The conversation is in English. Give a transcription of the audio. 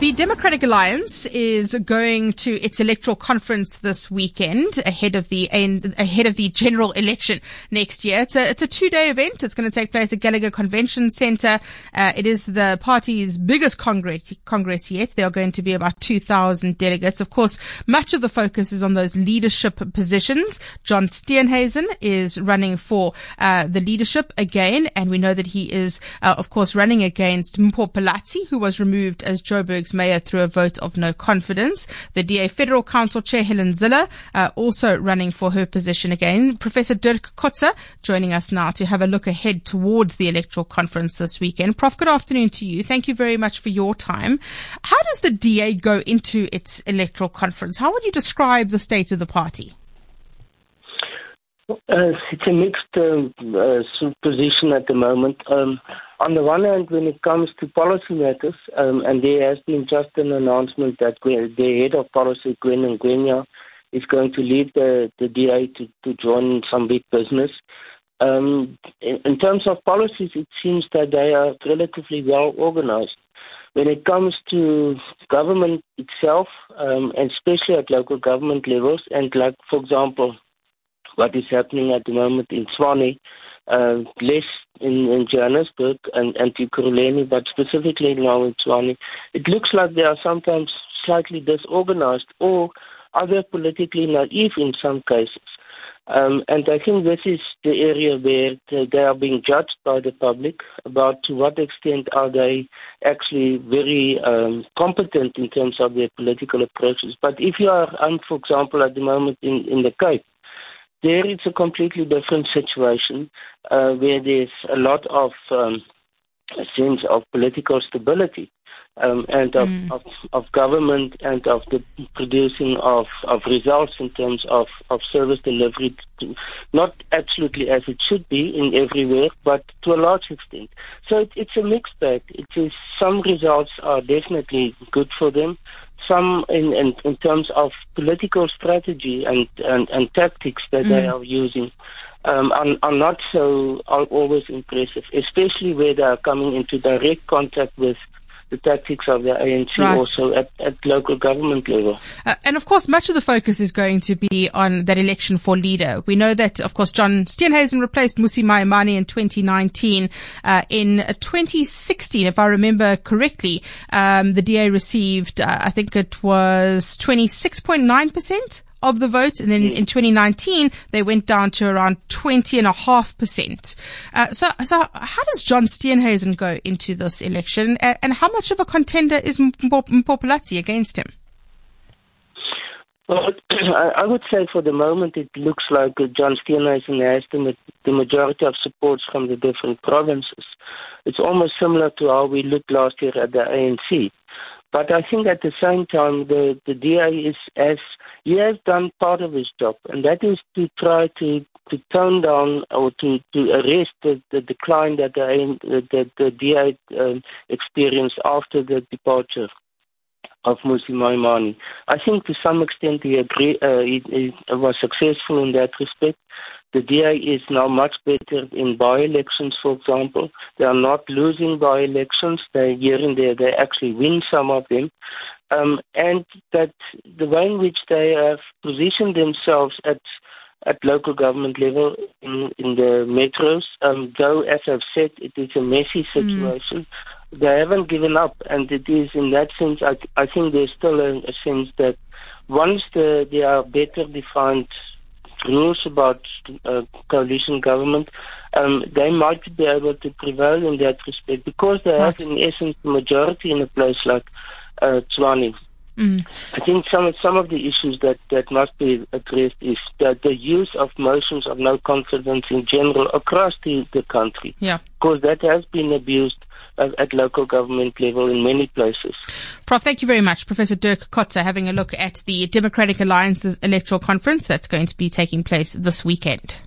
The Democratic Alliance is going to its electoral conference this weekend ahead of the general election next year. It's a 2-day event. It's going to take place at Gallagher Convention Centre. It is the party's biggest congress yet. There are going to be about 2,000 delegates. Of course, much of the focus is on those leadership positions. John Steenhuisen is running for the leadership again, and we know that he is, of course, running against Mpho Phalatse, who was removed as Joburg's mayor through a vote of no confidence. The DA Federal Council Chair Helen Zille also running for her position again. Professor Dirk Coetzee joining us now to have a look ahead towards the electoral conference this weekend. Prof, good afternoon to you. Thank you very much for your time. How does the DA go into its electoral conference? How would you describe the state of the party? It's a mixed position at the moment. On the one hand, when it comes to policy matters, and there has been just an announcement that the head of policy, Gwen Ngwenya, is going to leave the DA to join some big business. In terms of policies, it seems that they are relatively well organized. When it comes to government itself, and especially at local government levels, and like, for example, what is happening at the moment in Tshwane, less in Johannesburg and Ekurhuleni, but specifically now in Tshwane, it looks like they are sometimes slightly disorganized or other politically naive in some cases. And I think this is the area where they are being judged by the public about to what extent are they actually very competent in terms of their political approaches. But if you are, for example, at the moment in the Cape, there it's a completely different situation where there's a lot of a sense of political stability and of government and of the producing of results in terms of service delivery, not absolutely as it should be in everywhere, but to a large extent. So it's a mixed bag. It is, some results are definitely good for them. Some in terms of political strategy and tactics that they are using are not so always impressive, especially where they are coming into direct contact with the tactics of the ANC, right, also at local government level. And of course, much of the focus is going to be on that election for leader. We know that, of course, John Steenhuisen replaced Mmusi Maimane in 2019. In 2016, if I remember correctly, the DA received, I think it was 26.9% of the vote, and then in 2019 they went down to around 20.5%. So how does John Steenhuisen go into this election, and how much of a contender is Mpho Phalatse against him? Well, I would say for the moment it looks like John Steenhuisen has the majority of supports from the different provinces. It's almost similar to how we looked last year at the ANC. But I think at the same time, the DA he has done part of his job, and that is to try to tone down or to arrest the decline that the DA experienced after the departure of Mmusi Maimane. I think to some extent he was successful in that respect. The DA is now much better in by-elections, for example. They are not losing by-elections. Here and there, they actually win some of them. And that the way in which they have positioned themselves at local government level in the metros, though, as I've said, it is a messy situation, they haven't given up. And it is, in that sense, I think there's still a sense that once there are better defined rules about coalition government, they might be able to prevail in that respect, because they have, in essence, the majority in a place like Tshwane. I think some of the issues that must be addressed is that the use of motions of no confidence in general across the country, because that has been abused at local government level in many places. Prof, thank you very much. Professor Dirk Coetzee having a look at the Democratic Alliance's electoral conference that's going to be taking place this weekend.